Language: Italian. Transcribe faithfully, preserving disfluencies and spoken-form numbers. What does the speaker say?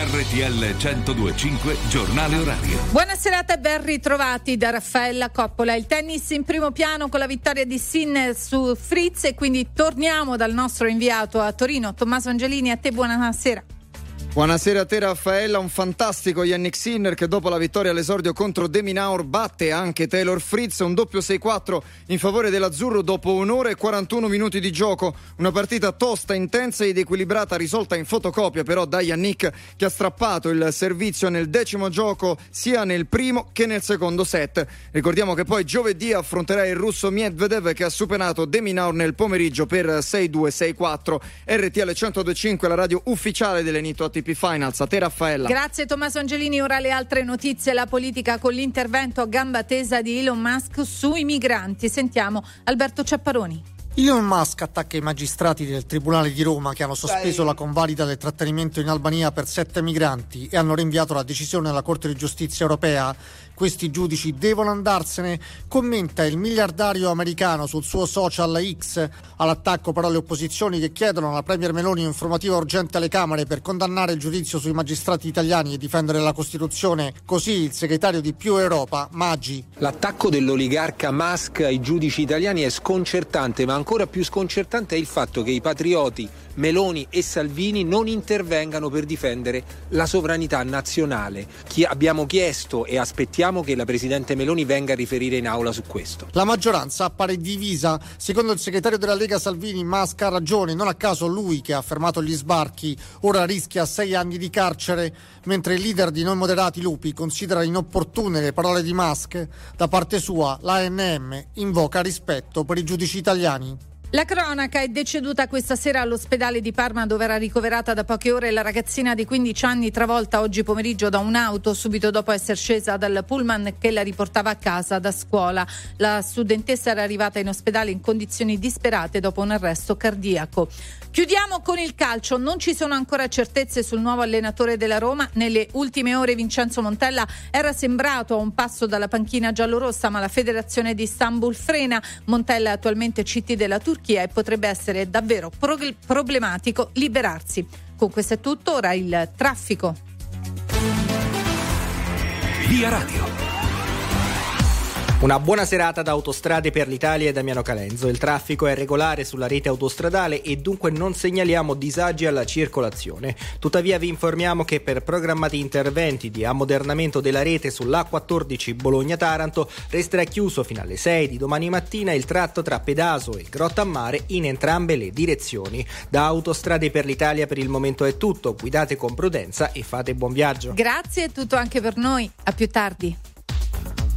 R T L centodue e cinque giornale orario. Buona serata e ben ritrovati da Raffaella Coppola. Il tennis in primo piano con la vittoria di Sinner su Fritz, e quindi torniamo dal nostro inviato a Torino, Tommaso Angelini. A te buonasera. Buonasera a te Raffaella, un fantastico Jannik Sinner che dopo la vittoria all'esordio contro De Minaur batte anche Taylor Fritz, un doppio sei quattro in favore dell'azzurro dopo un'ora e quarantuno minuti di gioco. Una partita tosta, intensa ed equilibrata, risolta in fotocopia però da Jannik, che ha strappato il servizio nel decimo gioco sia nel primo che nel secondo set. Ricordiamo che poi giovedì affronterà il russo Medvedev, che ha superato De Minaur nel pomeriggio per sei due sei quattro. R T L centodue e cinque, la radio ufficiale dell'Enito A T P Finals. A te Raffaella. Grazie Tommaso Angelini. Ora le altre notizie, la politica con l'intervento a gamba tesa di Elon Musk sui migranti. Sentiamo Alberto Ciapparoni. Elon Musk attacca i magistrati del Tribunale di Roma che hanno sospeso la convalida del trattenimento in Albania per sette migranti e hanno rinviato la decisione alla Corte di Giustizia europea. Questi giudici devono andarsene, commenta il miliardario americano sul suo social X. All'attacco però le opposizioni, che chiedono alla Premier Meloni un'informativa urgente alle Camere per condannare il giudizio sui magistrati italiani e difendere la Costituzione. Così il segretario di Più Europa, Maggi. L'attacco dell'oligarca Musk ai giudici italiani è sconcertante, ma ancora più sconcertante è il fatto che i patrioti Meloni e Salvini non intervengano per difendere la sovranità nazionale. Chi abbiamo chiesto e aspettiamo che la Presidente Meloni venga a riferire in aula su questo. La maggioranza appare divisa. Secondo il segretario della Lega Salvini, Musk ha ragione, non a caso lui che ha fermato gli sbarchi ora rischia sei anni di carcere, mentre il leader di Noi Moderati Lupi considera inopportune le parole di Musk. Da parte sua l'A N M invoca rispetto per i giudici italiani. La cronaca: è deceduta questa sera all'ospedale di Parma, dove era ricoverata da poche ore la ragazzina di quindici anni, travolta oggi pomeriggio da un'auto subito dopo essere scesa dal pullman che la riportava a casa da scuola. La studentessa era arrivata in ospedale in condizioni disperate dopo un arresto cardiaco. Chiudiamo con il calcio. Non ci sono ancora certezze sul nuovo allenatore della Roma. Nelle ultime ore Vincenzo Montella era sembrato a un passo dalla panchina giallorossa, ma la federazione di Istanbul frena. Montella è attualmente C T della Turchia e potrebbe essere davvero pro- problematico liberarsi. Con questo è tutto, ora il traffico. Via Radio. Una buona serata da Autostrade per l'Italia e Damiano Calenzo. Il traffico è regolare sulla rete autostradale e dunque non segnaliamo disagi alla circolazione. Tuttavia vi informiamo che per programmati interventi di ammodernamento della rete sull'A quattordici Bologna-Taranto resterà chiuso fino alle sei di domani mattina il tratto tra Pedaso e Grottammare in entrambe le direzioni. Da Autostrade per l'Italia per il momento è tutto. Guidate con prudenza e fate buon viaggio. Grazie, è tutto anche per noi. A più tardi.